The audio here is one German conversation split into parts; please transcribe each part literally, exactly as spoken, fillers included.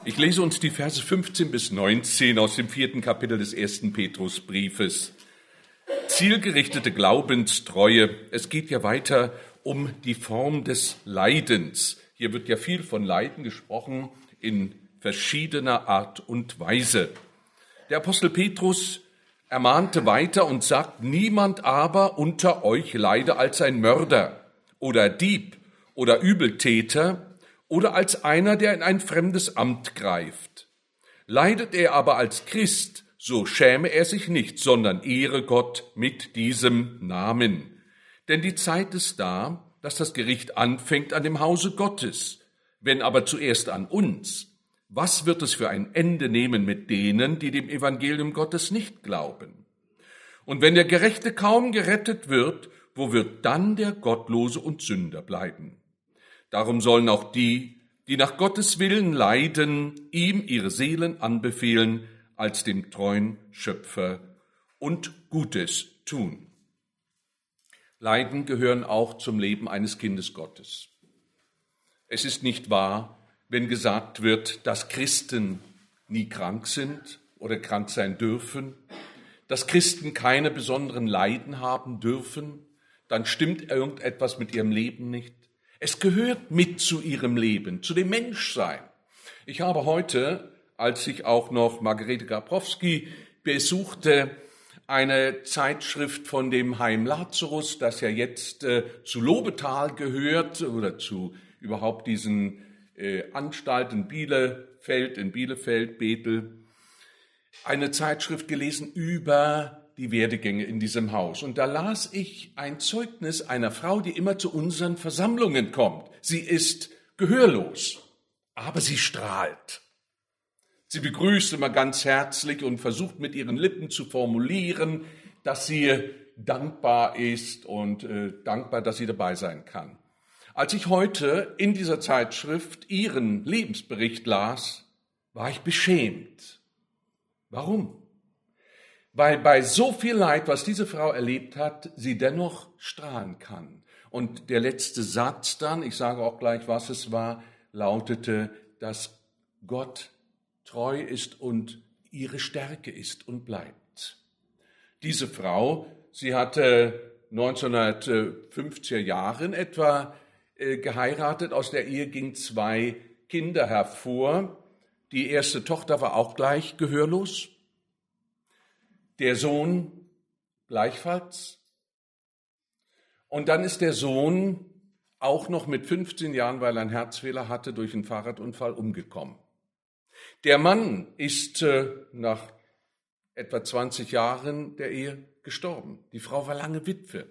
Ich lese uns die Verse fünfzehn bis neunzehn aus dem vierten Kapitel des ersten Petrusbriefes. Zielgerichtete Glaubenstreue. Es geht ja weiter um die Form des Leidens. Hier wird ja viel von Leiden gesprochen in verschiedener Art und Weise. Der Apostel Petrus ermahnte weiter und sagt, niemand aber unter euch leide als ein Mörder oder Dieb oder Übeltäter oder als einer, der in ein fremdes Amt greift. Leidet er aber als Christ, so schäme er sich nicht, sondern ehre Gott mit diesem Namen. Denn die Zeit ist da, dass das Gericht anfängt an dem Hause Gottes, wenn aber zuerst an uns. Was wird es für ein Ende nehmen mit denen, die dem Evangelium Gottes nicht glauben? Und wenn der Gerechte kaum gerettet wird, wo wird dann der Gottlose und Sünder bleiben? Darum sollen auch die, die nach Gottes Willen leiden, ihm ihre Seelen anbefehlen, als dem treuen Schöpfer und Gutes tun. Leiden gehören auch zum Leben eines Kindes Gottes. Es ist nicht wahr, wenn gesagt wird, dass Christen nie krank sind oder krank sein dürfen, dass Christen keine besonderen Leiden haben dürfen, dann stimmt irgendetwas mit ihrem Leben nicht. Es gehört mit zu ihrem Leben, zu dem Menschsein. Ich habe heute, als ich auch noch Margarete Gabrowski besuchte, eine Zeitschrift von dem Heim Lazarus, das ja jetzt äh, zu Lobetal gehört oder zu überhaupt diesen äh, Anstalten Bielefeld, in Bielefeld, Bethel, eine Zeitschrift gelesen über die Werdegänge in diesem Haus. Und da las ich ein Zeugnis einer Frau, die immer zu unseren Versammlungen kommt. Sie ist gehörlos, aber sie strahlt. Sie begrüßt immer ganz herzlich und versucht mit ihren Lippen zu formulieren, dass sie dankbar ist und äh, dankbar, dass sie dabei sein kann. Als ich heute in dieser Zeitschrift ihren Lebensbericht las, war ich beschämt. Warum? Weil bei so viel Leid, was diese Frau erlebt hat, sie dennoch strahlen kann. Und der letzte Satz dann, ich sage auch gleich, was es war, lautete, dass Gott treu ist und ihre Stärke ist und bleibt. Diese Frau, sie hatte neunzehnhundertfünfziger Jahren etwa äh, geheiratet, aus der Ehe gingen zwei Kinder hervor. Die erste Tochter war auch gleich gehörlos. Der Sohn gleichfalls. Und dann ist der Sohn auch noch mit fünfzehn Jahren, weil er einen Herzfehler hatte, durch einen Fahrradunfall umgekommen. Der Mann ist äh, nach etwa zwanzig Jahren der Ehe gestorben. Die Frau war lange Witwe.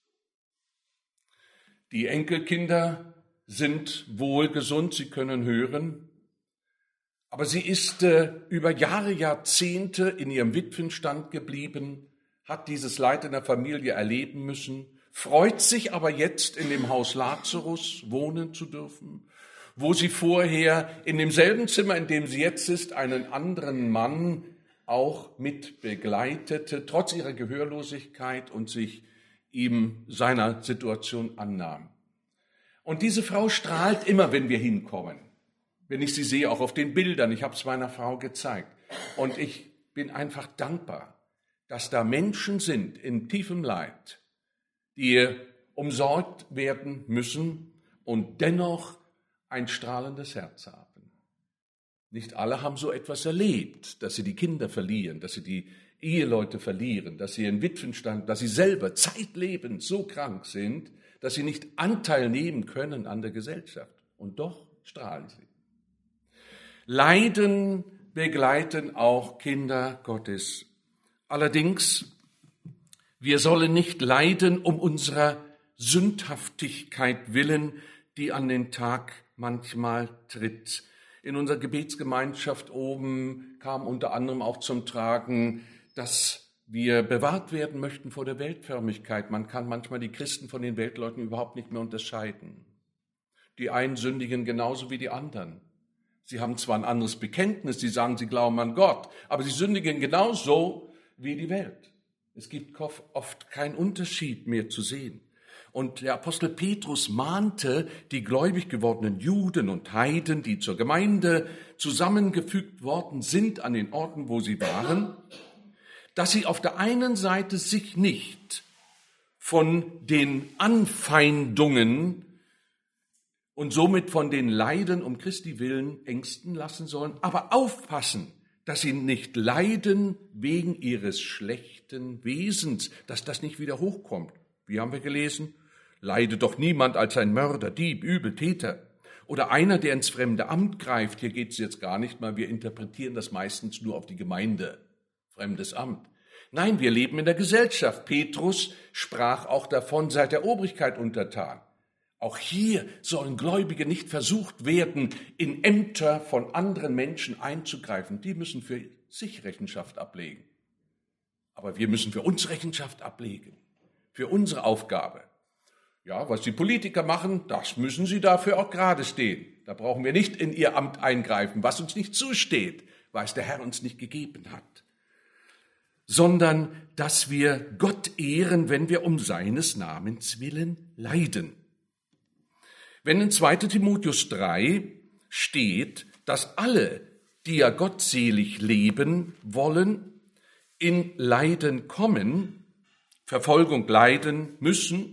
Die Enkelkinder sind wohlgesund, sie können hören. Aber sie ist äh, über Jahre, Jahrzehnte in ihrem Witwenstand geblieben, hat dieses Leid in der Familie erleben müssen, freut sich aber jetzt in dem Haus Lazarus wohnen zu dürfen, wo sie vorher in demselben Zimmer, in dem sie jetzt ist, einen anderen Mann auch mit begleitete, trotz ihrer Gehörlosigkeit und sich ihm seiner Situation annahm. Und diese Frau strahlt immer, wenn wir hinkommen. Wenn ich sie sehe, auch auf den Bildern, ich habe es meiner Frau gezeigt. Und ich bin einfach dankbar, dass da Menschen sind in tiefem Leid, die umsorgt werden müssen und dennoch ein strahlendes Herz haben. Nicht alle haben so etwas erlebt, dass sie die Kinder verlieren, dass sie die Eheleute verlieren, dass sie ihren Witwenstand, dass sie selber zeitlebend so krank sind, dass sie nicht Anteil nehmen können an der Gesellschaft. Und doch strahlen sie. Leiden begleiten auch Kinder Gottes. Allerdings, wir sollen nicht leiden um unserer Sündhaftigkeit willen, die an den Tag manchmal tritt. In unserer Gebetsgemeinschaft oben kam unter anderem auch zum Tragen, dass wir bewahrt werden möchten vor der Weltförmigkeit. Man kann manchmal die Christen von den Weltleuten überhaupt nicht mehr unterscheiden. Die einen sündigen genauso wie die anderen. Sie haben zwar ein anderes Bekenntnis, sie sagen, sie glauben an Gott, aber sie sündigen genauso wie die Welt. Es gibt oft keinen Unterschied mehr zu sehen. Und der Apostel Petrus mahnte die gläubig gewordenen Juden und Heiden, die zur Gemeinde zusammengefügt worden sind an den Orten, wo sie waren, dass sie auf der einen Seite sich nicht von den Anfeindungen und somit von den Leiden um Christi willen ängsten lassen sollen, aber aufpassen, dass sie nicht leiden wegen ihres schlechten Wesens, dass das nicht wieder hochkommt. Wie haben wir gelesen? Leide doch niemand als ein Mörder, Dieb, Übeltäter oder einer, der ins fremde Amt greift. Hier geht es jetzt gar nicht mal, wir interpretieren das meistens nur auf die Gemeinde, fremdes Amt. Nein, wir leben in der Gesellschaft. Petrus sprach auch davon, seid der Obrigkeit untertan. Auch hier sollen Gläubige nicht versucht werden, in Ämter von anderen Menschen einzugreifen. Die müssen für sich Rechenschaft ablegen. Aber wir müssen für uns Rechenschaft ablegen, für unsere Aufgabe. Ja, was die Politiker machen, das müssen sie dafür auch gerade stehen. Da brauchen wir nicht in ihr Amt eingreifen, was uns nicht zusteht, weil es der Herr uns nicht gegeben hat. Sondern, dass wir Gott ehren, wenn wir um seines Namens willen leiden. Wenn in zweiter Timotheus drei steht, dass alle, die ja gottselig leben wollen, in Leiden kommen, Verfolgung leiden müssen,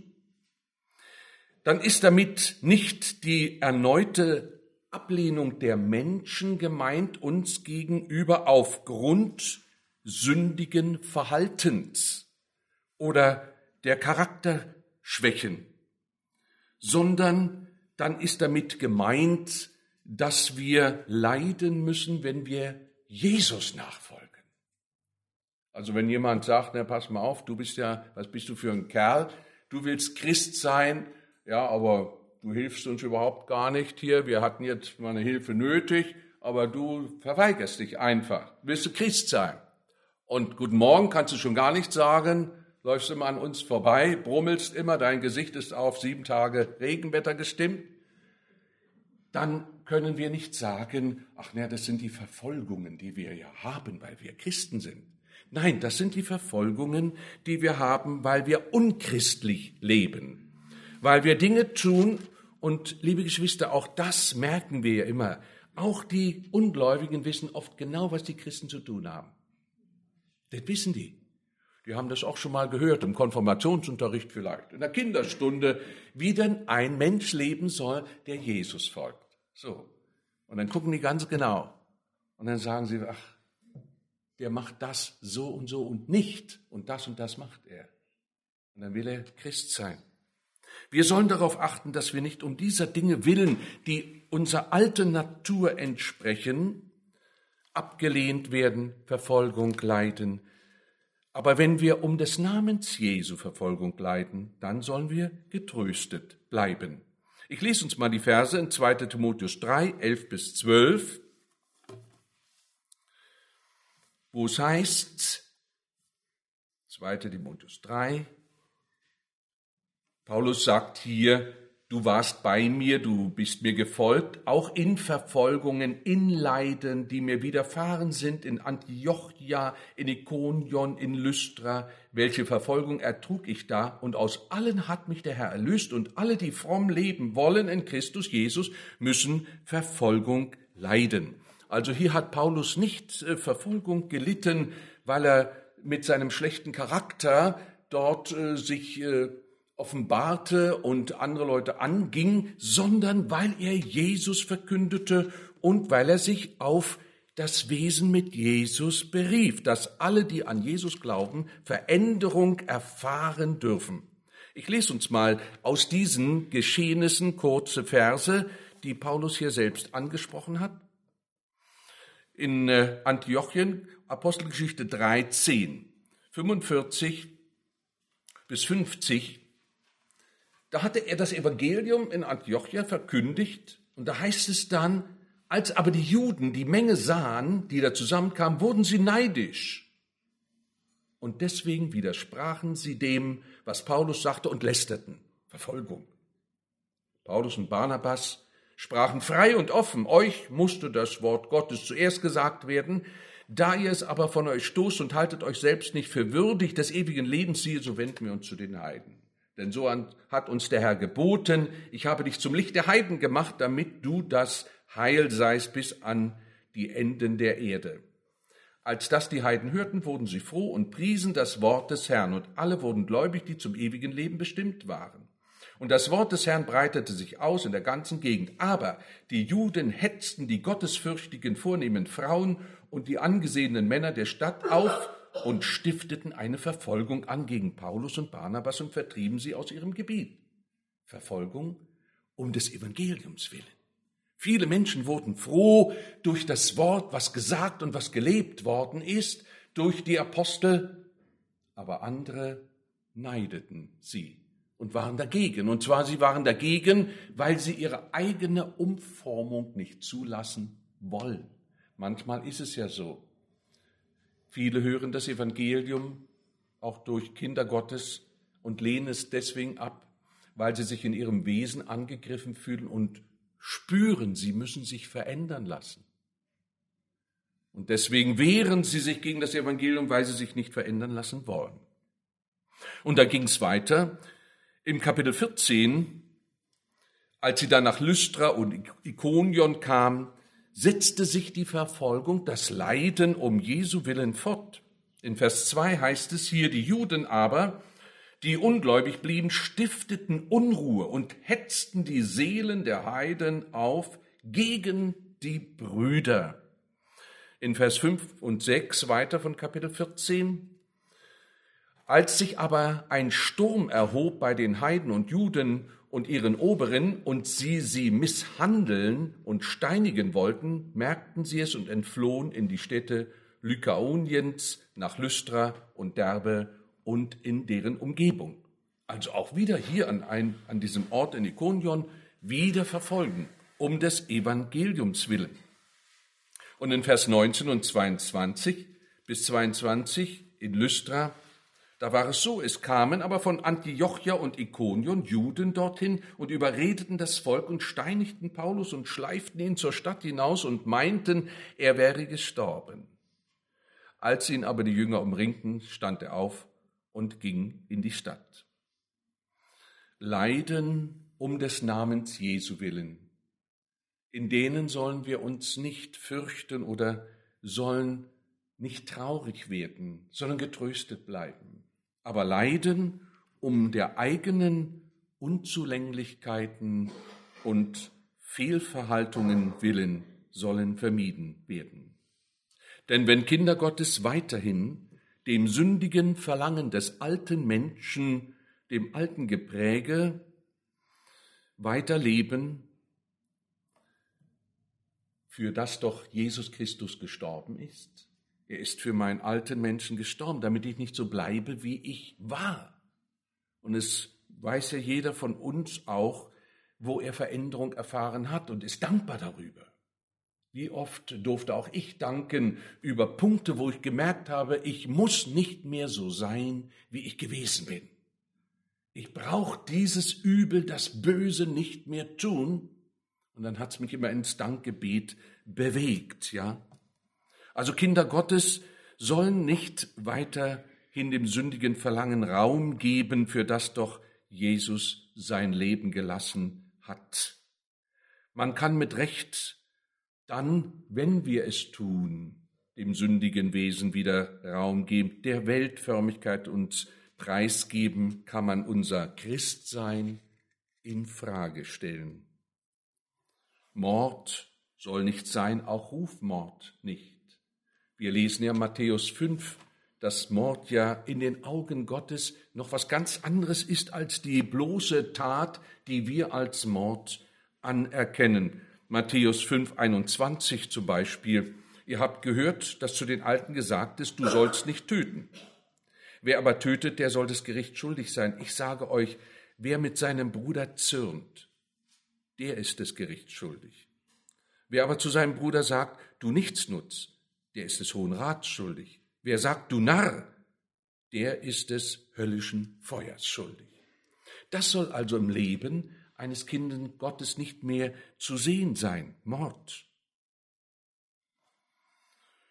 dann ist damit nicht die erneute Ablehnung der Menschen gemeint uns gegenüber aufgrund sündigen Verhaltens oder der Charakterschwächen, sondern dann ist damit gemeint, dass wir leiden müssen, wenn wir Jesus nachfolgen. Also wenn jemand sagt, na pass mal auf, du bist ja, was bist du für ein Kerl, du willst Christ sein, ja, aber du hilfst uns überhaupt gar nicht hier, wir hatten jetzt mal eine Hilfe nötig, aber du verweigerst dich einfach, willst du Christ sein? Und guten Morgen kannst du schon gar nicht sagen, läufst immer an uns vorbei, brummelst immer, dein Gesicht ist auf sieben Tage Regenwetter gestimmt, dann können wir nicht sagen, ach na, das sind die Verfolgungen, die wir ja haben, weil wir Christen sind. Nein, das sind die Verfolgungen, die wir haben, weil wir unchristlich leben, weil wir Dinge tun und, liebe Geschwister, auch das merken wir ja immer. Auch die Ungläubigen wissen oft genau, was die Christen zu tun haben. Das wissen die. Die haben das auch schon mal gehört, im Konfirmationsunterricht vielleicht, in der Kinderstunde, wie denn ein Mensch leben soll, der Jesus folgt. So. Und dann gucken die ganz genau. Und dann sagen sie, ach, der macht das so und so und nicht. Und das und das macht er. Und dann will er Christ sein. Wir sollen darauf achten, dass wir nicht um dieser Dinge willen, die unserer alten Natur entsprechen, abgelehnt werden, Verfolgung leiden. Aber wenn wir um des Namens Jesu Verfolgung leiden, dann sollen wir getröstet bleiben. Ich lese uns mal die Verse in zweiter Timotheus drei, elf bis zwölf, wo es heißt, zweiter Timotheus drei, Paulus sagt hier, du warst bei mir, du bist mir gefolgt, auch in Verfolgungen, in Leiden, die mir widerfahren sind, in Antiochia, in Ikonion, in Lystra. Welche Verfolgung ertrug ich da? Und aus allen hat mich der Herr erlöst, und alle, die fromm leben wollen in Christus Jesus, müssen Verfolgung leiden. Also hier hat Paulus nicht äh, Verfolgung gelitten, weil er mit seinem schlechten Charakter dort äh, sich äh, offenbarte und andere Leute anging, sondern weil er Jesus verkündete und weil er sich auf das Wesen mit Jesus berief, dass alle, die an Jesus glauben, Veränderung erfahren dürfen. Ich lese uns mal aus diesen Geschehnissen kurze Verse, die Paulus hier selbst angesprochen hat. In Antiochien, Apostelgeschichte dreizehn, fünfundvierzig bis fünfzig, da hatte er das Evangelium in Antiochia verkündigt und da heißt es dann, als aber die Juden die Menge sahen, die da zusammenkamen, wurden sie neidisch. Und deswegen widersprachen sie dem, was Paulus sagte, und lästerten. Verfolgung. Paulus und Barnabas sprachen frei und offen, euch musste das Wort Gottes zuerst gesagt werden, da ihr es aber von euch stoßt und haltet euch selbst nicht für würdig des ewigen Lebens, siehe, so wenden wir uns zu den Heiden. Denn so hat uns der Herr geboten, ich habe dich zum Licht der Heiden gemacht, damit du das Heil seist bis an die Enden der Erde. Als das die Heiden hörten, wurden sie froh und priesen das Wort des Herrn, und alle wurden gläubig, die zum ewigen Leben bestimmt waren. Und das Wort des Herrn breitete sich aus in der ganzen Gegend. Aber die Juden hetzten die gottesfürchtigen, vornehmen Frauen und die angesehenen Männer der Stadt auf und stifteten eine Verfolgung an gegen Paulus und Barnabas und vertrieben sie aus ihrem Gebiet. Verfolgung um des Evangeliums willen. Viele Menschen wurden froh durch das Wort, was gesagt und was gelebt worden ist, durch die Apostel, aber andere neideten sie und waren dagegen. Und zwar, sie waren dagegen, weil sie ihre eigene Umformung nicht zulassen wollen. Manchmal ist es ja so. Viele hören das Evangelium auch durch Kinder Gottes und lehnen es deswegen ab, weil sie sich in ihrem Wesen angegriffen fühlen und spüren, sie müssen sich verändern lassen. Und deswegen wehren sie sich gegen das Evangelium, weil sie sich nicht verändern lassen wollen. Und da ging es weiter im Kapitel vierzehn, als sie dann nach Lystra und Ikonion kamen, setzte sich die Verfolgung, das Leiden um Jesu willen fort. In Vers zwei heißt es hier, die Juden aber, die ungläubig blieben, stifteten Unruhe und hetzten die Seelen der Heiden auf gegen die Brüder. In Vers fünf und sechs weiter von Kapitel vierzehn, als sich aber ein Sturm erhob bei den Heiden und Juden und ihren Oberen und sie sie misshandeln und steinigen wollten, merkten sie es und entflohen in die Städte Lykaoniens nach Lystra und Derbe und in deren Umgebung. Also auch wieder hier an, ein, an diesem Ort in Ikonion wieder verfolgen, um des Evangeliums willen. Und in Vers neunzehn und zweiundzwanzig bis zweiundzwanzig in Lystra, da war es so, es kamen aber von Antiochia und Ikonion Juden dorthin und überredeten das Volk und steinigten Paulus und schleiften ihn zur Stadt hinaus und meinten, er wäre gestorben. Als ihn aber die Jünger umringten, stand er auf und ging in die Stadt. Leiden um des Namens Jesu willen, in denen sollen wir uns nicht fürchten oder sollen nicht traurig werden, sondern getröstet bleiben. Aber Leiden um der eigenen Unzulänglichkeiten und Fehlverhaltungen willen sollen vermieden werden. Denn wenn Kinder Gottes weiterhin dem sündigen Verlangen des alten Menschen, dem alten Gepräge weiterleben, für das doch Jesus Christus gestorben ist. Er ist für meinen alten Menschen gestorben, damit ich nicht so bleibe, wie ich war. Und es weiß ja jeder von uns auch, wo er Veränderung erfahren hat und ist dankbar darüber. Wie oft durfte auch ich danken über Punkte, wo ich gemerkt habe, ich muss nicht mehr so sein, wie ich gewesen bin. Ich brauche dieses Übel, das Böse nicht mehr tun. Und dann hat es mich immer ins Dankgebet bewegt, ja. Also Kinder Gottes sollen nicht weiterhin dem sündigen Verlangen Raum geben, für das doch Jesus sein Leben gelassen hat. Man kann mit Recht dann, wenn wir es tun, dem sündigen Wesen wieder Raum geben, der Weltförmigkeit uns preisgeben, kann man unser Christsein in Frage stellen. Mord soll nicht sein, auch Rufmord nicht. Wir lesen ja Matthäus fünf, dass Mord ja in den Augen Gottes noch was ganz anderes ist als die bloße Tat, die wir als Mord anerkennen. Matthäus fünf, einundzwanzig zum Beispiel. Ihr habt gehört, dass zu den Alten gesagt ist, du sollst nicht töten. Wer aber tötet, der soll des Gerichts schuldig sein. Ich sage euch, wer mit seinem Bruder zürnt, der ist des Gerichts schuldig. Wer aber zu seinem Bruder sagt, du Nichtsnutz, der ist des Hohen Rats schuldig. Wer sagt, du Narr, der ist des höllischen Feuers schuldig. Das soll also im Leben eines Kindes Gottes nicht mehr zu sehen sein. Mord.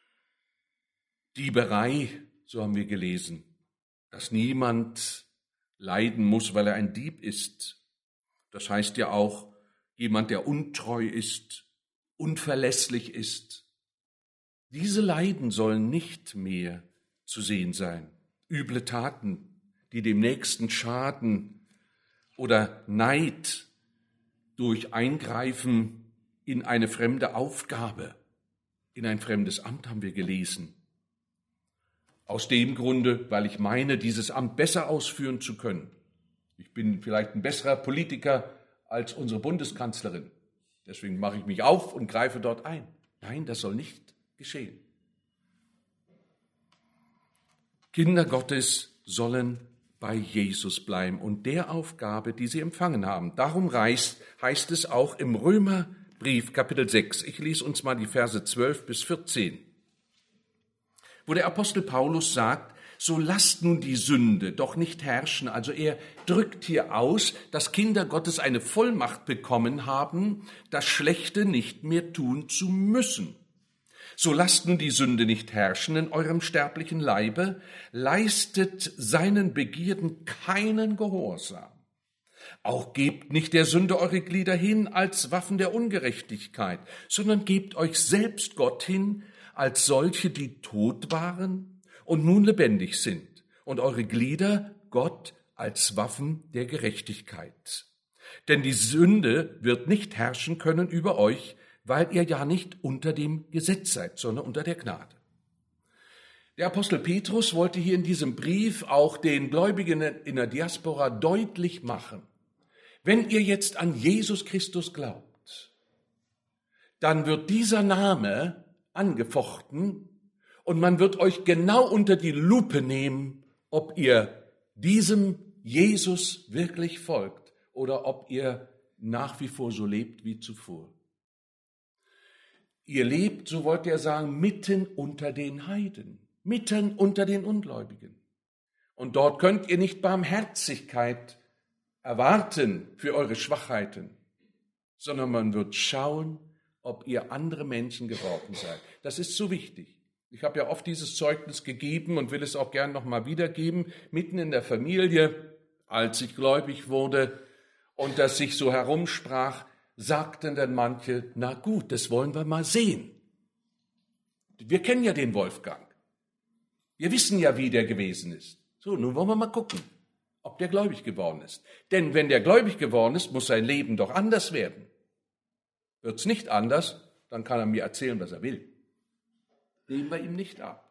Dieberei, so haben wir gelesen, dass niemand leiden muss, weil er ein Dieb ist. Das heißt ja auch jemand, der untreu ist, unverlässlich ist. Diese Leiden sollen nicht mehr zu sehen sein. Üble Taten, die dem Nächsten schaden, oder Neid durch Eingreifen in eine fremde Aufgabe, in ein fremdes Amt, haben wir gelesen. Aus dem Grunde, weil ich meine, dieses Amt besser ausführen zu können. Ich bin vielleicht ein besserer Politiker als unsere Bundeskanzlerin. Deswegen mache ich mich auf und greife dort ein. Nein, das soll nicht geschehen. Kinder Gottes sollen bei Jesus bleiben und der Aufgabe, die sie empfangen haben. Darum heißt, heißt es auch im Römerbrief Kapitel sechs. Ich lese uns mal die Verse zwölf bis vierzehn. Wo der Apostel Paulus sagt, so lasst nun die Sünde doch nicht herrschen. Also er drückt hier aus, dass Kinder Gottes eine Vollmacht bekommen haben, das Schlechte nicht mehr tun zu müssen. So lasst nun die Sünde nicht herrschen in eurem sterblichen Leibe, leistet seinen Begierden keinen Gehorsam. Auch gebt nicht der Sünde eure Glieder hin als Waffen der Ungerechtigkeit, sondern gebt euch selbst Gott hin als solche, die tot waren und nun lebendig sind, und eure Glieder Gott als Waffen der Gerechtigkeit. Denn die Sünde wird nicht herrschen können über euch, weil ihr ja nicht unter dem Gesetz seid, sondern unter der Gnade. Der Apostel Petrus wollte hier in diesem Brief auch den Gläubigen in der Diaspora deutlich machen, wenn ihr jetzt an Jesus Christus glaubt, dann wird dieser Name angefochten und man wird euch genau unter die Lupe nehmen, ob ihr diesem Jesus wirklich folgt oder ob ihr nach wie vor so lebt wie zuvor. Ihr lebt, so wollte er sagen, mitten unter den Heiden, mitten unter den Ungläubigen. Und dort könnt ihr nicht Barmherzigkeit erwarten für eure Schwachheiten, sondern man wird schauen, ob ihr andere Menschen geworden seid. Das ist so wichtig. Ich habe ja oft dieses Zeugnis gegeben und will es auch gern nochmal wiedergeben, mitten in der Familie, als ich gläubig wurde und das sich so herumsprach, sagten dann manche, na gut, das wollen wir mal sehen. Wir kennen ja den Wolfgang. Wir wissen ja, wie der gewesen ist. So, nun wollen wir mal gucken, ob der gläubig geworden ist. Denn wenn der gläubig geworden ist, muss sein Leben doch anders werden. Wird es nicht anders, dann kann er mir erzählen, was er will. Nehmen wir ihm nicht ab.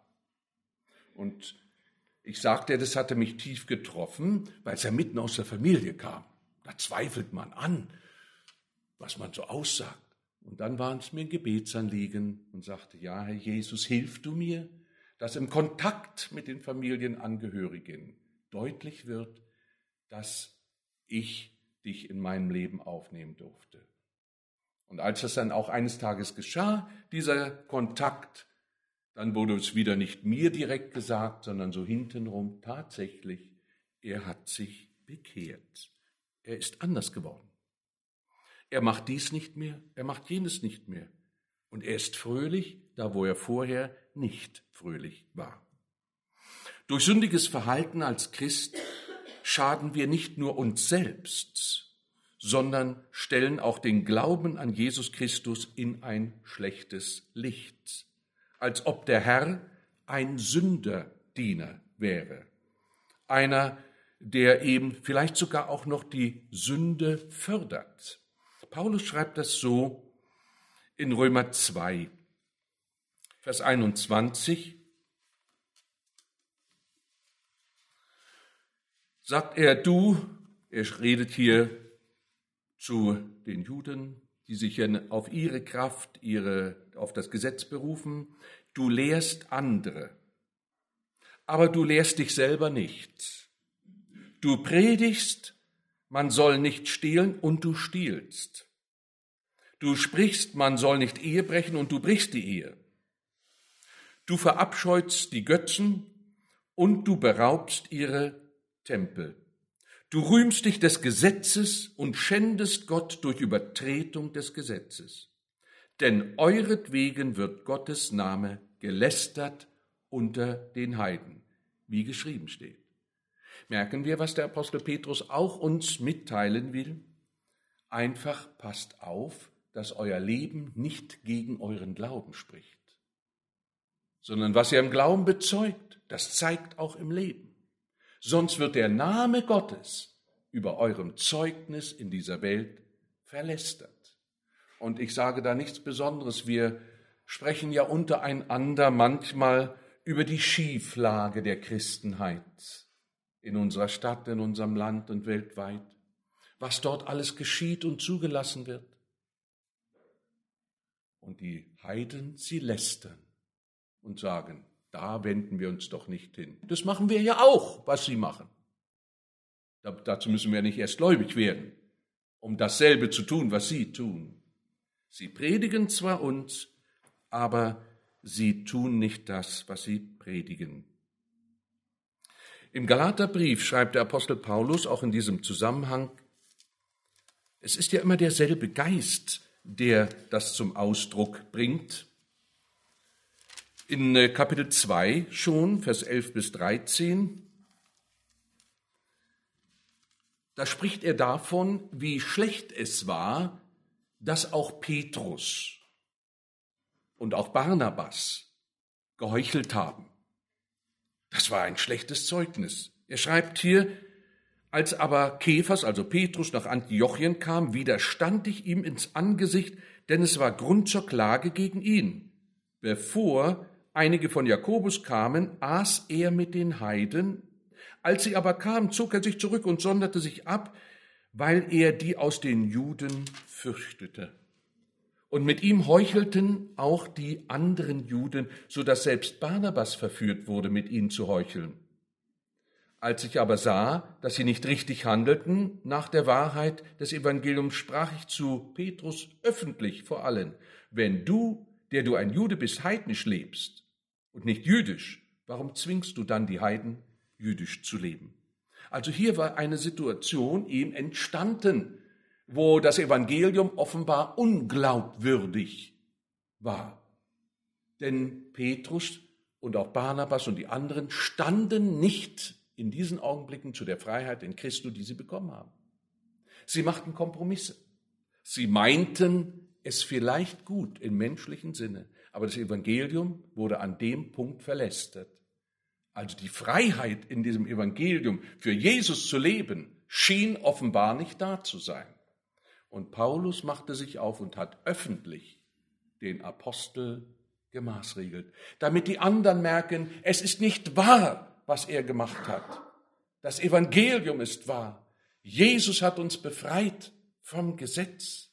Und ich sagte, das hatte mich tief getroffen, weil es ja mitten aus der Familie kam. Da zweifelt man an, was man so aussagt. Und dann war es mir ein Gebetsanliegen und sagte, ja, Herr Jesus, hilf du mir, dass im Kontakt mit den Familienangehörigen deutlich wird, dass ich dich in meinem Leben aufnehmen durfte. Und als das dann auch eines Tages geschah, dieser Kontakt, dann wurde es wieder nicht mir direkt gesagt, sondern so hintenrum tatsächlich, er hat sich bekehrt. Er ist anders geworden. Er macht dies nicht mehr, er macht jenes nicht mehr. Und er ist fröhlich, da wo er vorher nicht fröhlich war. Durch sündiges Verhalten als Christ schaden wir nicht nur uns selbst, sondern stellen auch den Glauben an Jesus Christus in ein schlechtes Licht, als ob der Herr ein Sünderdiener wäre, einer, der eben vielleicht sogar auch noch die Sünde fördert. Paulus schreibt das so in Römer zwei, Vers einundzwanzig, sagt er, du, er redet hier zu den Juden, die sich auf ihre Kraft, ihre, auf das Gesetz berufen, du lehrst andere, aber du lehrst dich selber nicht. Du predigst, man soll nicht stehlen und du stiehlst. Du sprichst, man soll nicht Ehe brechen und du brichst die Ehe. Du verabscheust die Götzen und du beraubst ihre Tempel. Du rühmst dich des Gesetzes und schändest Gott durch Übertretung des Gesetzes. Denn euretwegen wird Gottes Name gelästert unter den Heiden, wie geschrieben steht. Merken wir, was der Apostel Petrus auch uns mitteilen will? Einfach passt auf, dass euer Leben nicht gegen euren Glauben spricht, sondern was ihr im Glauben bezeugt, das zeigt auch im Leben. Sonst wird der Name Gottes über eurem Zeugnis in dieser Welt verlästert. Und ich sage da nichts Besonderes. Wir sprechen ja untereinander manchmal über die Schieflage der Christenheit in unserer Stadt, in unserem Land und weltweit, was dort alles geschieht und zugelassen wird. Und die Heiden, sie lästern und sagen, da wenden wir uns doch nicht hin. Das machen wir ja auch, was sie machen. Da, dazu müssen wir nicht erst gläubig werden, um dasselbe zu tun, was sie tun. Sie predigen zwar uns, aber sie tun nicht das, was sie predigen. Im Galaterbrief schreibt der Apostel Paulus auch in diesem Zusammenhang, es ist ja immer derselbe Geist, der das zum Ausdruck bringt. In Kapitel zwei schon, Vers elf bis dreizehn, da spricht er davon, wie schlecht es war, dass auch Petrus und auch Barnabas geheuchelt haben. Das war ein schlechtes Zeugnis. Er schreibt hier, als aber Kephas, also Petrus, nach Antiochien kam, widerstand ich ihm ins Angesicht, denn es war Grund zur Klage gegen ihn. Bevor einige von Jakobus kamen, aß er mit den Heiden. Als sie aber kamen, zog er sich zurück und sonderte sich ab, weil er die aus den Juden fürchtete. Und mit ihm heuchelten auch die anderen Juden, so dass selbst Barnabas verführt wurde, mit ihnen zu heucheln. Als ich aber sah, dass sie nicht richtig handelten nach der Wahrheit des Evangeliums, sprach ich zu Petrus öffentlich vor allen, wenn du, der du ein Jude bist, heidnisch lebst und nicht jüdisch, warum zwingst du dann die Heiden, jüdisch zu leben? Also hier war eine Situation ihm entstanden, wo das Evangelium offenbar unglaubwürdig war. Denn Petrus und auch Barnabas und die anderen standen nicht in diesen Augenblicken zu der Freiheit in Christus, die sie bekommen haben. Sie machten Kompromisse. Sie meinten es vielleicht gut im menschlichen Sinne, aber das Evangelium wurde an dem Punkt verlästert. Also die Freiheit in diesem Evangelium für Jesus zu leben, schien offenbar nicht da zu sein. Und Paulus machte sich auf und hat öffentlich den Apostel gemaßregelt, damit die anderen merken, es ist nicht wahr, was er gemacht hat. Das Evangelium ist wahr. Jesus hat uns befreit vom Gesetz.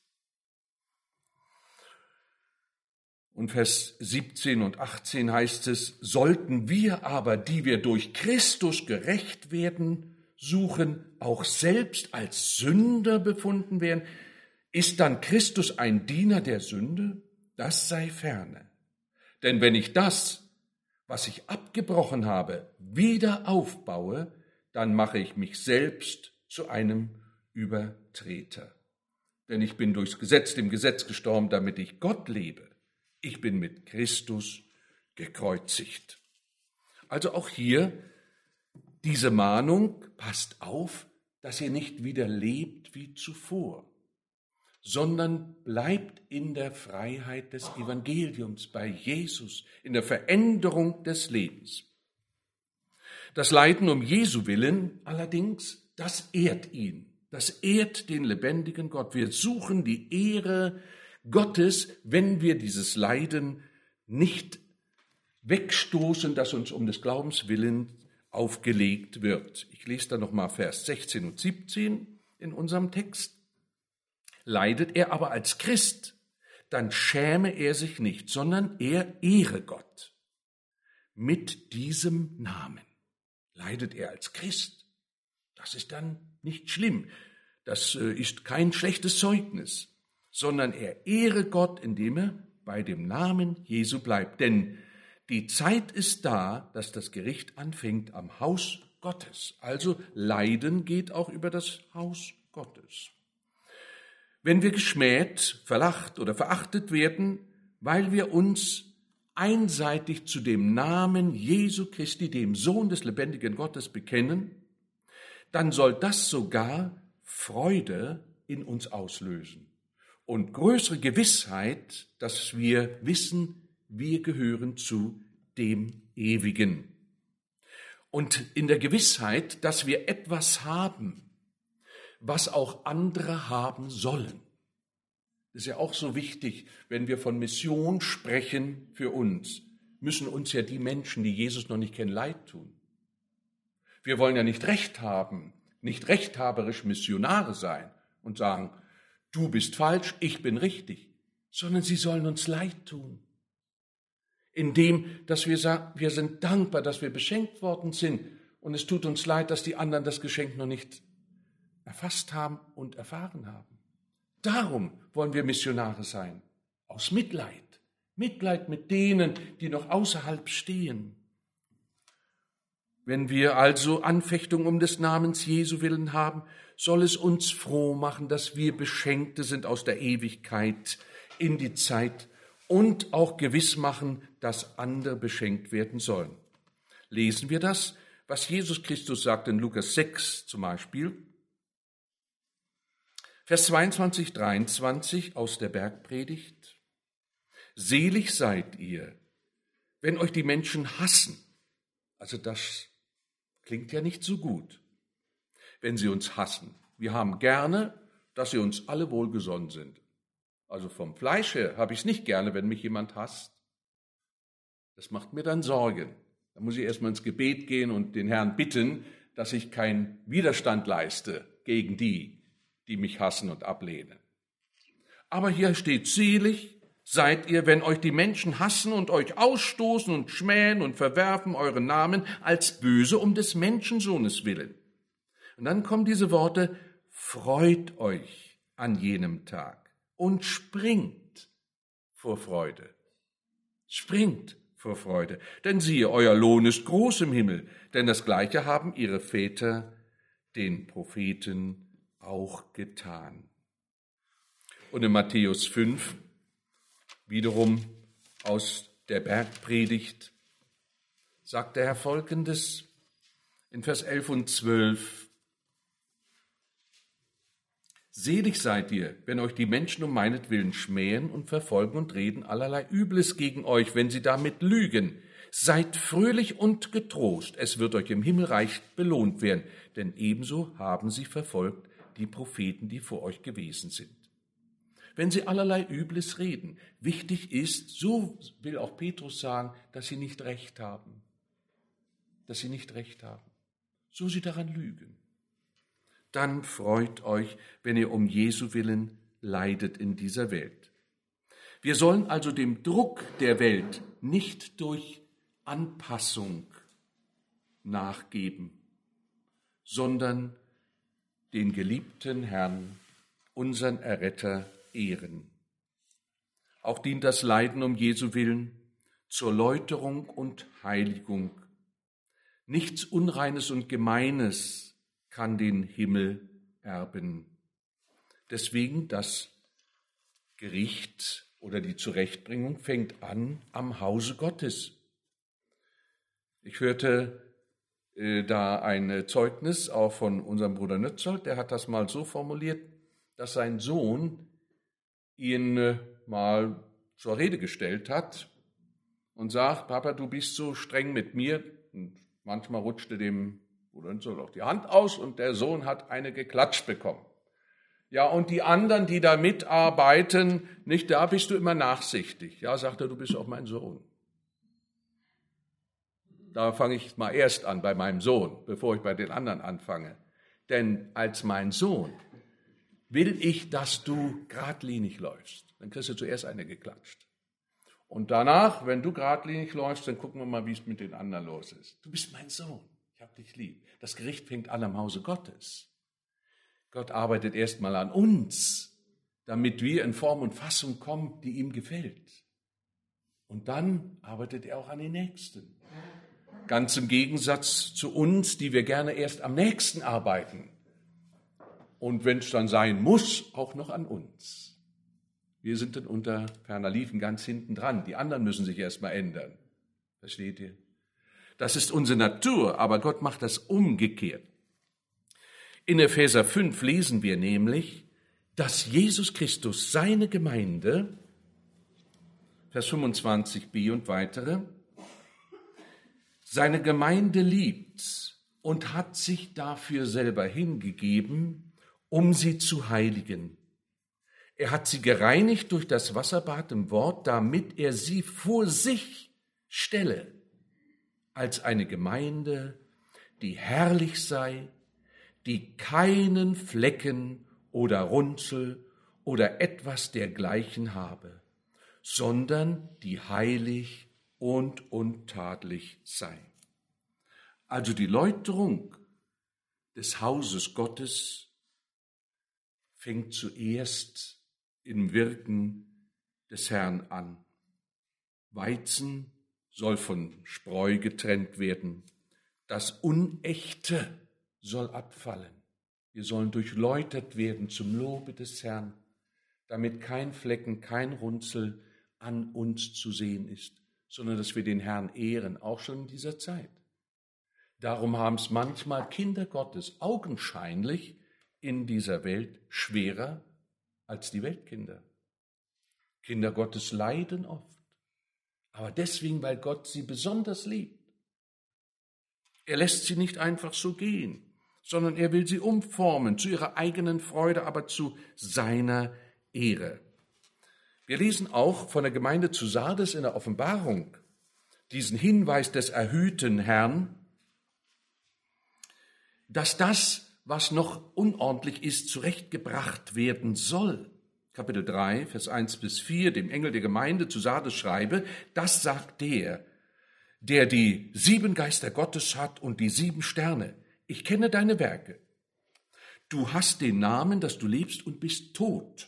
Und Vers siebzehn und achtzehn heißt es, sollten wir aber, die wir durch Christus gerecht werden, suchen, auch selbst als Sünder befunden werden, ist dann Christus ein Diener der Sünde? Das sei ferne. Denn wenn ich das, was ich abgebrochen habe, wieder aufbaue, dann mache ich mich selbst zu einem Übertreter. Denn ich bin durchs Gesetz, dem Gesetz gestorben, damit ich Gott lebe. Ich bin mit Christus gekreuzigt. Also auch hier diese Mahnung, passt auf, dass ihr nicht wieder lebt wie zuvor, sondern bleibt in der Freiheit des Evangeliums bei Jesus, in der Veränderung des Lebens. Das Leiden um Jesu willen allerdings, das ehrt ihn, das ehrt den lebendigen Gott. Wir suchen die Ehre Gottes, wenn wir dieses Leiden nicht wegstoßen, das uns um des Glaubens willen aufgelegt wird. Ich lese da nochmal Vers sechzehn und siebzehn in unserem Text. Leidet er aber als Christ, dann schäme er sich nicht, sondern er ehre Gott mit diesem Namen. Leidet er als Christ, das ist dann nicht schlimm, das ist kein schlechtes Zeugnis, sondern er ehre Gott, indem er bei dem Namen Jesu bleibt. Denn die Zeit ist da, dass das Gericht anfängt am Haus Gottes. Also Leiden geht auch über das Haus Gottes. Wenn wir geschmäht, verlacht oder verachtet werden, weil wir uns einseitig zu dem Namen Jesu Christi, dem Sohn des lebendigen Gottes, bekennen, dann soll das sogar Freude in uns auslösen und größere Gewissheit, dass wir wissen, wir gehören zu dem Ewigen. Und in der Gewissheit, dass wir etwas haben, was auch andere haben sollen. Das ist ja auch so wichtig, wenn wir von Mission sprechen für uns, müssen uns ja die Menschen, die Jesus noch nicht kennen, leid tun. Wir wollen ja nicht Recht haben, nicht rechthaberisch Missionare sein und sagen, du bist falsch, ich bin richtig, sondern sie sollen uns leid tun. Indem, dass wir sagen, wir sind dankbar, dass wir beschenkt worden sind und es tut uns leid, dass die anderen das Geschenk noch nicht erfasst haben und erfahren haben. Darum wollen wir Missionare sein, aus Mitleid. Mitleid mit denen, die noch außerhalb stehen. Wenn wir also Anfechtung um des Namens Jesu willen haben, soll es uns froh machen, dass wir Beschenkte sind aus der Ewigkeit in die Zeit und auch gewiss machen, dass andere beschenkt werden sollen. Lesen wir das, was Jesus Christus sagt in Lukas sechs zum Beispiel, Vers zweiundzwanzig, dreiundzwanzig aus der Bergpredigt. Selig seid ihr, wenn euch die Menschen hassen. Also das klingt ja nicht so gut, wenn sie uns hassen. Wir haben gerne, dass sie uns alle wohlgesonnen sind. Also vom Fleisch her habe ich es nicht gerne, wenn mich jemand hasst. Das macht mir dann Sorgen. Da muss ich erstmal ins Gebet gehen und den Herrn bitten, dass ich keinen Widerstand leiste gegen die, die mich hassen und ablehnen. Aber hier steht, selig seid ihr, wenn euch die Menschen hassen und euch ausstoßen und schmähen und verwerfen euren Namen als böse um des Menschensohnes willen. Und dann kommen diese Worte, freut euch an jenem Tag und springt vor Freude. Springt vor Freude, denn siehe, euer Lohn ist groß im Himmel, denn das Gleiche haben ihre Väter den Propheten auch getan. Und in Matthäus fünf, wiederum aus der Bergpredigt, sagt der Herr Folgendes in Vers elf und zwölf. Selig seid ihr, wenn euch die Menschen um meinetwillen schmähen und verfolgen und reden allerlei Übles gegen euch, wenn sie damit lügen. Seid fröhlich und getrost, es wird euch im Himmelreich belohnt werden, denn ebenso haben sie verfolgt die Propheten, die vor euch gewesen sind. Wenn sie allerlei Übles reden, wichtig ist, so will auch Petrus sagen, dass sie nicht recht haben. Dass sie nicht recht haben. So sie daran lügen. Dann freut euch, wenn ihr um Jesu willen leidet in dieser Welt. Wir sollen also dem Druck der Welt nicht durch Anpassung nachgeben, sondern den geliebten Herrn, unseren Erretter, ehren. Auch dient das Leiden um Jesu willen zur Läuterung und Heiligung. Nichts Unreines und Gemeines kann den Himmel erben. Deswegen das Gericht oder die Zurechtbringung fängt an am Hause Gottes. Ich hörte äh, da ein Zeugnis auch von unserem Bruder Nötzold, der hat das mal so formuliert, dass sein Sohn ihn äh, mal zur Rede gestellt hat und sagt, Papa, du bist so streng mit mir. Und manchmal rutschte dem Bruder Nötzold auch die Hand aus und der Sohn hat eine geklatscht bekommen. Ja, und die anderen, die da mitarbeiten, nicht, da bist du immer nachsichtig. Ja, sagt er, du bist auch mein Sohn. Da fange ich mal erst an bei meinem Sohn, bevor ich bei den anderen anfange. Denn als mein Sohn will ich, dass du geradlinig läufst. Dann kriegst du zuerst eine geklatscht. Und danach, wenn du geradlinig läufst, dann gucken wir mal, wie es mit den anderen los ist. Du bist mein Sohn, ich hab dich lieb. Das Gericht fängt an am Hause Gottes. Gott arbeitet erstmal an uns, damit wir in Form und Fassung kommen, die ihm gefällt. Und dann arbeitet er auch an den Nächsten. Ganz im Gegensatz zu uns, die wir gerne erst am Nächsten arbeiten. Und wenn es dann sein muss, auch noch an uns. Wir sind dann unter ferner Liefen ganz hinten dran. Die anderen müssen sich erst mal ändern. Versteht ihr? Das ist unsere Natur, aber Gott macht das umgekehrt. In Epheser fünf lesen wir nämlich, dass Jesus Christus seine Gemeinde, Vers fünfundzwanzig b und weitere, seine Gemeinde liebt und hat sich dafür selber hingegeben, um sie zu heiligen. Er hat sie gereinigt durch das Wasserbad im Wort, damit er sie vor sich stelle, als eine Gemeinde, die herrlich sei, die keinen Flecken oder Runzel oder etwas dergleichen habe, sondern die heilig und untadelig sei. Also die Läuterung des Hauses Gottes fängt zuerst im Wirken des Herrn an. Weizen soll von Spreu getrennt werden. Das Unechte soll abfallen. Wir sollen durchläutert werden zum Lobe des Herrn, damit kein Flecken, kein Runzel an uns zu sehen ist, sondern dass wir den Herrn ehren, auch schon in dieser Zeit. Darum haben es manchmal Kinder Gottes augenscheinlich in dieser Welt schwerer als die Weltkinder. Kinder Gottes leiden oft, aber deswegen, weil Gott sie besonders liebt. Er lässt sie nicht einfach so gehen, sondern er will sie umformen zu ihrer eigenen Freude, aber zu seiner Ehre. Wir lesen auch von der Gemeinde zu Sardes in der Offenbarung diesen Hinweis des erhöhten Herrn, dass das, was noch unordentlich ist, zurechtgebracht werden soll. Kapitel drei, Vers eins bis vier, dem Engel der Gemeinde zu Sardes schreibe, das sagt der, der die sieben Geister Gottes hat und die sieben Sterne. Ich kenne deine Werke. Du hast den Namen, dass du lebst und bist tot.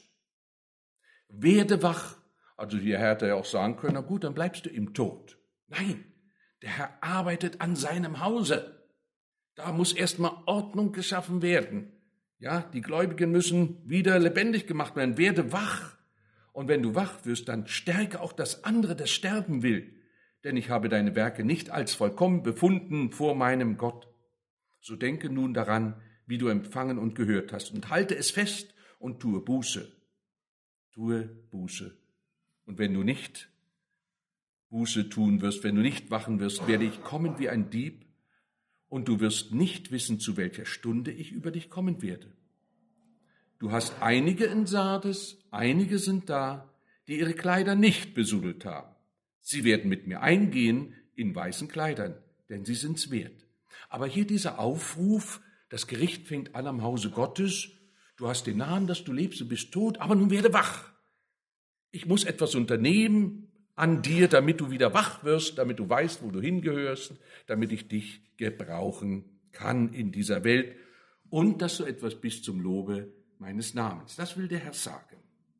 Werde wach. Also hier hätte er auch sagen können, na gut, dann bleibst du im Tod. Nein, der Herr arbeitet an seinem Hause. Da muss erstmal Ordnung geschaffen werden. Ja, die Gläubigen müssen wieder lebendig gemacht werden. Werde wach. Und wenn du wach wirst, dann stärke auch das andere, das sterben will. Denn ich habe deine Werke nicht als vollkommen befunden vor meinem Gott. So denke nun daran, wie du empfangen und gehört hast, und halte es fest und tue Buße. Tue Buße. Und wenn du nicht Buße tun wirst, wenn du nicht wachen wirst, werde ich kommen wie ein Dieb, und du wirst nicht wissen, zu welcher Stunde ich über dich kommen werde. Du hast einige in Sardes, einige sind da, die ihre Kleider nicht besudelt haben. Sie werden mit mir eingehen in weißen Kleidern, denn sie sind's wert. Aber hier dieser Aufruf, das Gericht fängt an am Hause Gottes. Du hast den Namen, dass du lebst, du bist tot, aber nun werde wach. Ich muss etwas unternehmen an dir, damit du wieder wach wirst, damit du weißt, wo du hingehörst, damit ich dich gebrauchen kann in dieser Welt und dass du etwas bist zum Lobe meines Namens. Das will der Herr sagen.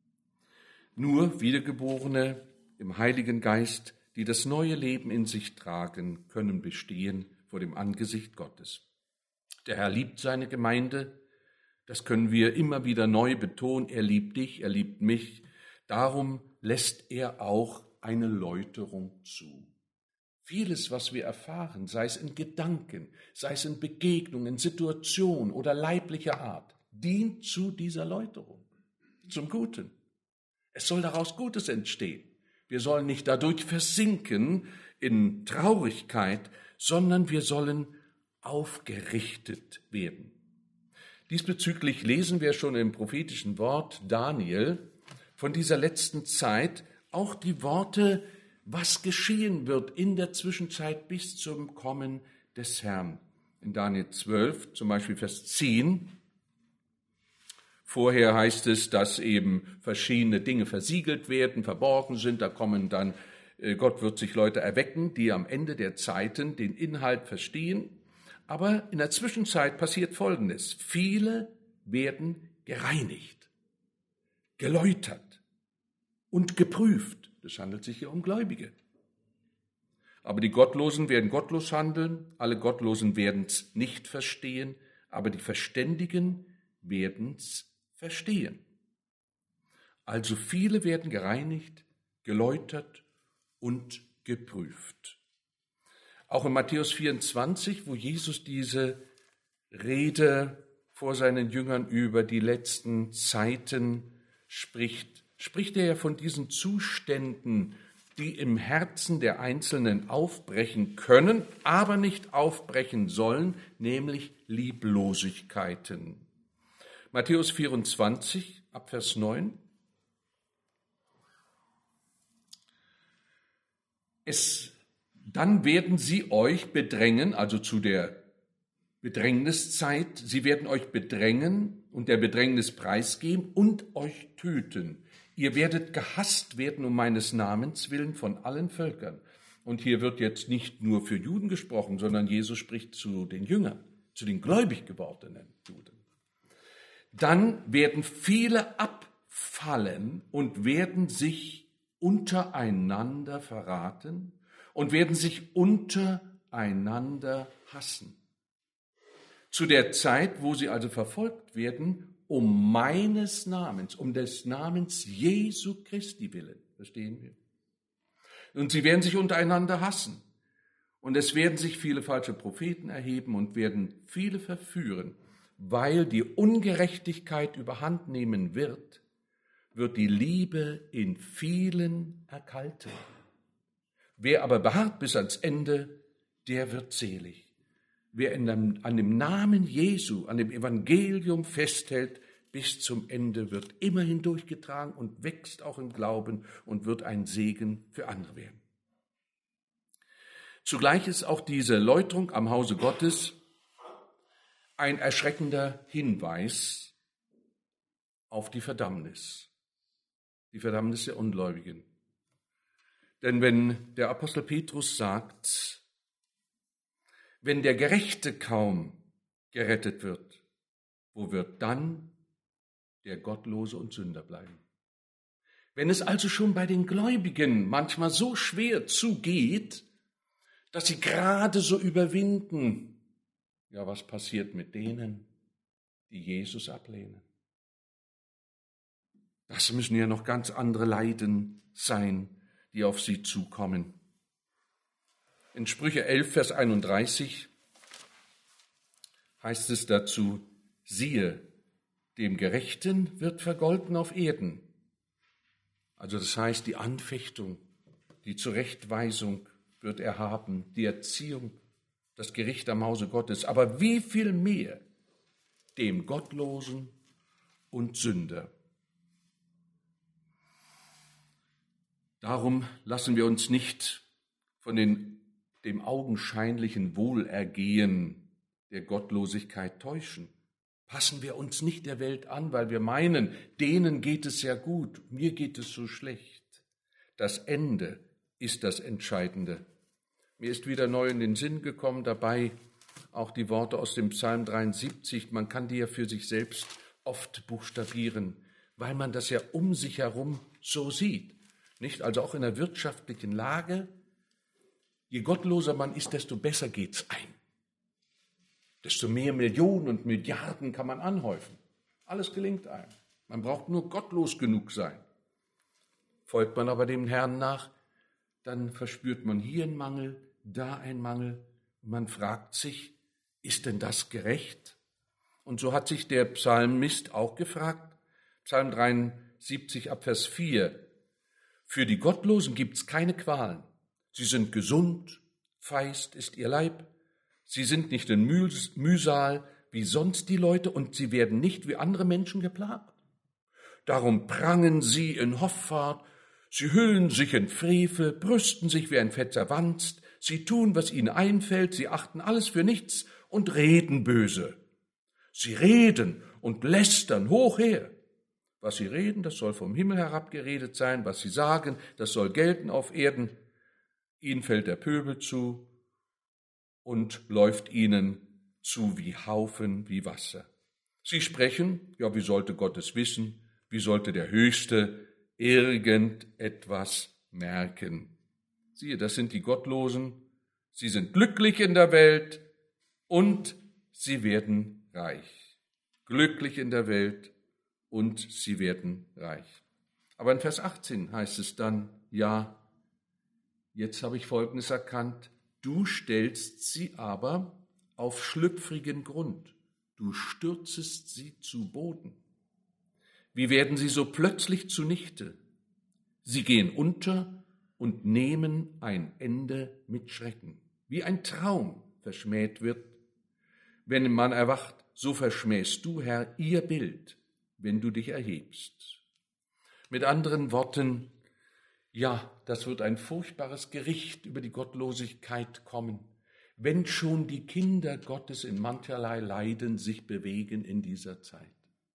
Nur Wiedergeborene im Heiligen Geist, die das neue Leben in sich tragen, können bestehen vor dem Angesicht Gottes. Der Herr liebt seine Gemeinde, das können wir immer wieder neu betonen. Er liebt dich, er liebt mich. Darum lässt er auch eine Läuterung zu. Vieles, was wir erfahren, sei es in Gedanken, sei es in Begegnungen, Situationen oder leiblicher Art, dient zu dieser Läuterung, zum Guten. Es soll daraus Gutes entstehen. Wir sollen nicht dadurch versinken in Traurigkeit, sondern wir sollen aufgerichtet werden. Diesbezüglich lesen wir schon im prophetischen Wort Daniel von dieser letzten Zeit auch die Worte, was geschehen wird in der Zwischenzeit bis zum Kommen des Herrn. In Daniel zwölf, zum Beispiel Vers zehn, vorher heißt es, dass eben verschiedene Dinge versiegelt werden, verborgen sind. Da kommen dann, Gott wird sich Leute erwecken, die am Ende der Zeiten den Inhalt verstehen. Aber in der Zwischenzeit passiert Folgendes. Viele werden gereinigt, geläutert und geprüft. Es handelt sich hier um Gläubige. Aber die Gottlosen werden gottlos handeln, alle Gottlosen werden es nicht verstehen, aber die Verständigen werden es verstehen. Also viele werden gereinigt, geläutert und geprüft. Auch in Matthäus vierundzwanzig, wo Jesus diese Rede vor seinen Jüngern über die letzten Zeiten spricht, spricht er ja von diesen Zuständen, die im Herzen der Einzelnen aufbrechen können, aber nicht aufbrechen sollen, nämlich Lieblosigkeiten. Matthäus vierundzwanzig, ab Vers neun. Es, dann werden sie euch bedrängen, also zu der Bedrängniszeit, sie werden euch bedrängen und der Bedrängnis preisgeben und euch töten. Ihr werdet gehasst werden um meines Namens willen von allen Völkern. Und hier wird jetzt nicht nur für Juden gesprochen, sondern Jesus spricht zu den Jüngern, zu den gläubig gewordenen Juden. Dann werden viele abfallen und werden sich untereinander verraten und werden sich untereinander hassen. Zu der Zeit, wo sie also verfolgt werden, um meines Namens, um des Namens Jesu Christi willen, verstehen wir? Und sie werden sich untereinander hassen. Und es werden sich viele falsche Propheten erheben und werden viele verführen. Weil die Ungerechtigkeit überhand nehmen wird, wird die Liebe in vielen erkalten. Wer aber beharrt bis ans Ende, der wird selig. Wer in dem, an dem Namen Jesu, an dem Evangelium festhält, bis zum Ende wird immer hindurchgetragen und wächst auch im Glauben und wird ein Segen für andere werden. Zugleich ist auch diese Läuterung am Hause Gottes ein erschreckender Hinweis auf die Verdammnis, die Verdammnis der Ungläubigen. Denn wenn der Apostel Petrus sagt, wenn der Gerechte kaum gerettet wird, wo wird dann der Gottlose und Sünder bleiben? Wenn es also schon bei den Gläubigen manchmal so schwer zugeht, dass sie gerade so überwinden, ja, was passiert mit denen, die Jesus ablehnen? Das müssen ja noch ganz andere Leiden sein, die auf sie zukommen. In Sprüche elf, Vers einunddreißig heißt es dazu, siehe, dem Gerechten wird vergolten auf Erden. Also das heißt, die Anfechtung, die Zurechtweisung wird er haben, die Erziehung, das Gericht am Hause Gottes. Aber wie viel mehr dem Gottlosen und Sünder. Darum lassen wir uns nicht von den, dem augenscheinlichen Wohlergehen der Gottlosigkeit täuschen. Passen wir uns nicht der Welt an, weil wir meinen, denen geht es ja gut, mir geht es so schlecht. Das Ende ist das Entscheidende. Mir ist wieder neu in den Sinn gekommen, dabei auch die Worte aus dem Psalm dreiundsiebzig. Man kann die ja für sich selbst oft buchstabieren, weil man das ja um sich herum so sieht. Nicht? Also auch in der wirtschaftlichen Lage, je gottloser man ist, desto besser geht's ein. Desto mehr Millionen und Milliarden kann man anhäufen. Alles gelingt einem. Man braucht nur gottlos genug sein. Folgt man aber dem Herrn nach, dann verspürt man hier einen Mangel, da einen Mangel. Man fragt sich, ist denn das gerecht? Und so hat sich der Psalmist auch gefragt. Psalm dreiundsiebzig, ab Vers vier. Für die Gottlosen gibt's keine Qualen. Sie sind gesund, feist ist ihr Leib. Sie sind nicht in Mühsal wie sonst die Leute und sie werden nicht wie andere Menschen geplagt. Darum prangen sie in Hoffart, sie hüllen sich in Frevel, brüsten sich wie ein fetzer Wanst, sie tun, was ihnen einfällt, sie achten alles für nichts und reden böse. Sie reden und lästern hoch her. Was sie reden, das soll vom Himmel herab geredet sein, was sie sagen, das soll gelten auf Erden. Ihnen fällt der Pöbel zu und läuft ihnen zu wie Haufen, wie Wasser. Sie sprechen, ja, wie sollte Gott es wissen, wie sollte der Höchste irgendetwas merken. Siehe, das sind die Gottlosen, sie sind glücklich in der Welt und sie werden reich. Glücklich in der Welt und sie werden reich. Aber in Vers achtzehn heißt es dann, ja, jetzt habe ich Folgendes erkannt, du stellst sie aber auf schlüpfrigen Grund. du stürzest sie zu Boden. Wie werden sie so plötzlich zunichte? Sie gehen unter und nehmen ein Ende mit Schrecken. Wie ein Traum verschmäht wird, wenn man erwacht, so verschmähst du, Herr, ihr Bild, wenn du dich erhebst. Mit anderen Worten, ja, das wird ein furchtbares Gericht über die Gottlosigkeit kommen, wenn schon die Kinder Gottes in mancherlei Leiden sich bewegen in dieser Zeit.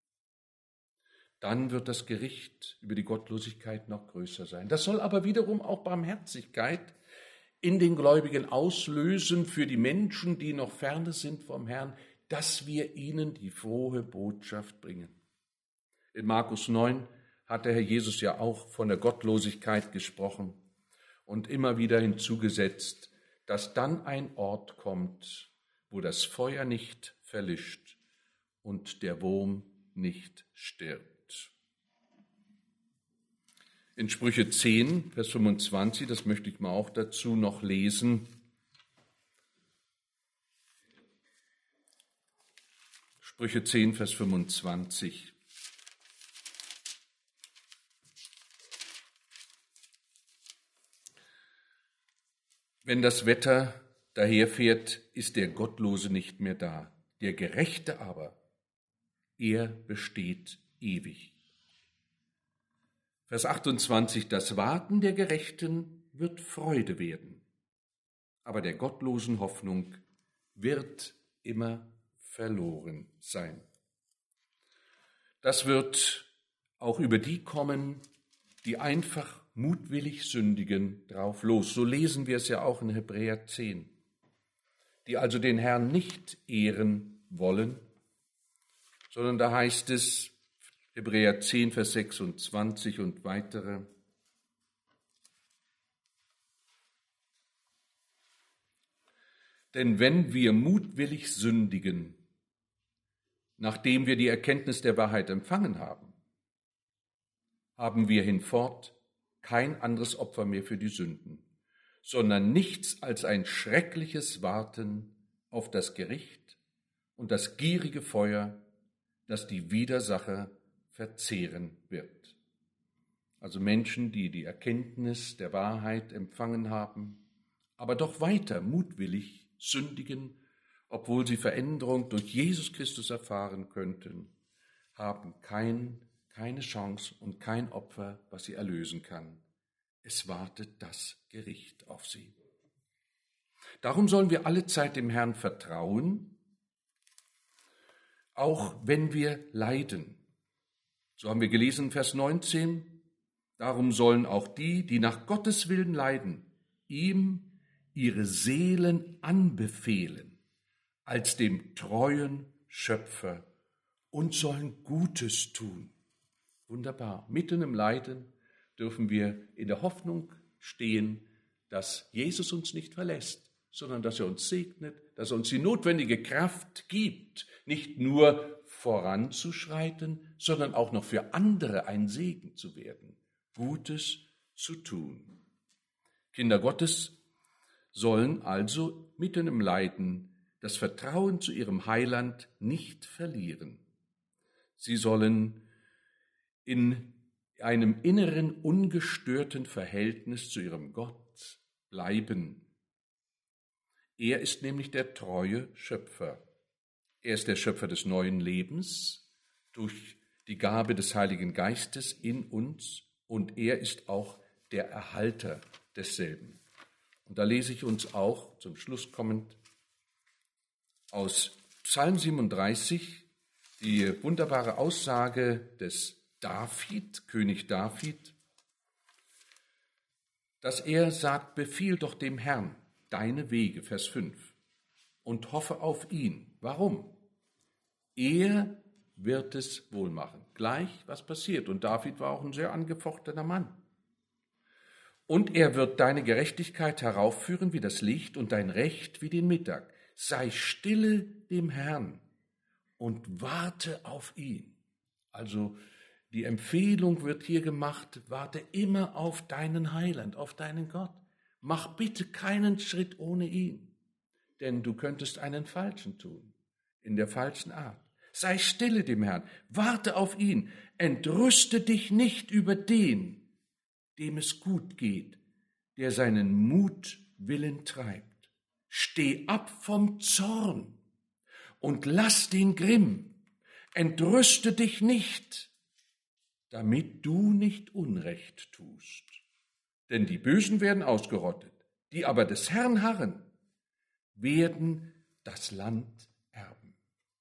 Dann wird das Gericht über die Gottlosigkeit noch größer sein. Das soll aber wiederum auch Barmherzigkeit in den Gläubigen auslösen für die Menschen, die noch ferne sind vom Herrn, dass wir ihnen die frohe Botschaft bringen. In Markus neun hat der Herr Jesus ja auch von der Gottlosigkeit gesprochen und immer wieder hinzugesetzt, dass dann ein Ort kommt, wo das Feuer nicht verlischt und der Wurm nicht stirbt. In Sprüche zehn, Vers fünfundzwanzig, das möchte ich mal auch dazu noch lesen. Sprüche zehn, Vers fünfundzwanzig. Wenn das Wetter daherfährt, ist der Gottlose nicht mehr da. Der Gerechte aber, er besteht ewig. Vers achtundzwanzig, das Warten der Gerechten wird Freude werden, aber der gottlosen Hoffnung wird immer verloren sein. Das wird auch über die kommen, die einfach mutwillig sündigen, drauf los. So lesen wir es ja auch in Hebräer zehn, die also den Herrn nicht ehren wollen, sondern da heißt es, Hebräer zehn, Vers sechsundzwanzig und weitere. Denn wenn wir mutwillig sündigen, nachdem wir die Erkenntnis der Wahrheit empfangen haben, haben wir hinfort kein anderes Opfer mehr für die Sünden, sondern nichts als ein schreckliches Warten auf das Gericht und das gierige Feuer, das die Widersacher verzehren wird. Also Menschen, die die Erkenntnis der Wahrheit empfangen haben, aber doch weiter mutwillig sündigen, obwohl sie Veränderung durch Jesus Christus erfahren könnten, haben kein, keine Chance und kein Opfer, was sie erlösen kann. Es wartet das Gericht auf sie. Darum sollen wir alle Zeit dem Herrn vertrauen, auch wenn wir leiden. So haben wir gelesen, Vers neunzehn, darum sollen auch die, die nach Gottes Willen leiden, ihm ihre Seelen anbefehlen, als dem treuen Schöpfer und sollen Gutes tun. Wunderbar. Mitten im Leiden dürfen wir in der Hoffnung stehen, dass Jesus uns nicht verlässt, sondern dass er uns segnet, dass er uns die notwendige Kraft gibt, nicht nur voranzuschreiten, sondern auch noch für andere ein Segen zu werden, Gutes zu tun. Kinder Gottes sollen also mitten im Leiden das Vertrauen zu ihrem Heiland nicht verlieren. Sie sollen in einem inneren, ungestörten Verhältnis zu ihrem Gott bleiben. Er ist nämlich der treue Schöpfer. Er ist der Schöpfer des neuen Lebens durch die Gabe des Heiligen Geistes in uns und er ist auch der Erhalter desselben. Und da lese ich uns auch zum Schluss kommend aus Psalm siebenunddreißig die wunderbare Aussage des David, König David, dass er sagt, befiehl doch dem Herrn deine Wege, Vers fünf, und hoffe auf ihn. Warum? Er wird es wohl machen. Gleich, was passiert. Und David war auch ein sehr angefochtener Mann. Und er wird deine Gerechtigkeit heraufführen wie das Licht und dein Recht wie den Mittag. Sei stille dem Herrn und warte auf ihn. Also die Empfehlung wird hier gemacht, warte immer auf deinen Heiland, auf deinen Gott. Mach bitte keinen Schritt ohne ihn, denn du könntest einen falschen tun. in der falschen Art. Sei stille dem Herrn, warte auf ihn, entrüste dich nicht über den, dem es gut geht, der seinen Mutwillen treibt. Steh ab vom Zorn und lass den Grimm, entrüste dich nicht, damit du nicht Unrecht tust. Denn die Bösen werden ausgerottet, die aber des Herrn harren, werden das Land erben.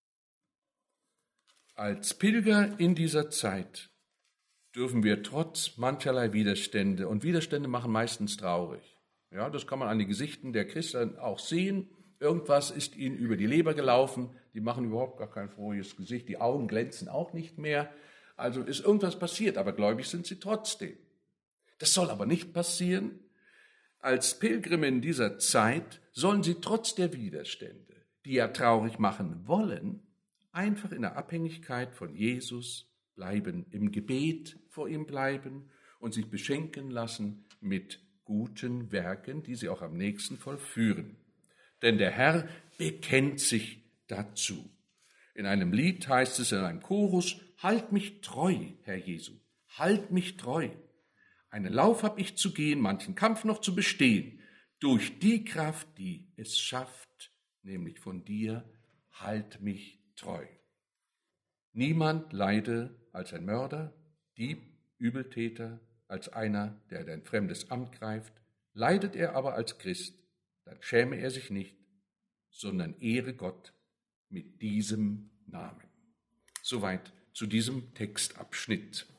Als Pilger in dieser Zeit dürfen wir trotz mancherlei Widerstände, und Widerstände machen meistens traurig, ja, das kann man an den Gesichtern der Christen auch sehen, irgendwas ist ihnen über die Leber gelaufen, die machen überhaupt gar kein frohes Gesicht, die Augen glänzen auch nicht mehr, also ist irgendwas passiert, aber gläubig sind sie trotzdem. Das soll aber nicht passieren. Als Pilgrim in dieser Zeit sollen sie trotz der Widerstände, die ja traurig machen wollen, einfach in der Abhängigkeit von Jesus bleiben, im Gebet vor ihm bleiben und sich beschenken lassen mit guten Werken, die sie auch am nächsten vollführen. Denn der Herr bekennt sich dazu. In einem Lied heißt es in einem Chorus, halt mich treu, Herr Jesu, halt mich treu. Einen Lauf hab ich zu gehen, manchen Kampf noch zu bestehen, durch die Kraft, die es schafft, nämlich von dir, halt mich treu. Niemand leide als ein Mörder, Dieb, Übeltäter, als einer, der in ein fremdes Amt greift. Leidet er aber als Christ, dann schäme er sich nicht, sondern ehre Gott mit diesem Namen. Soweit zu diesem Textabschnitt.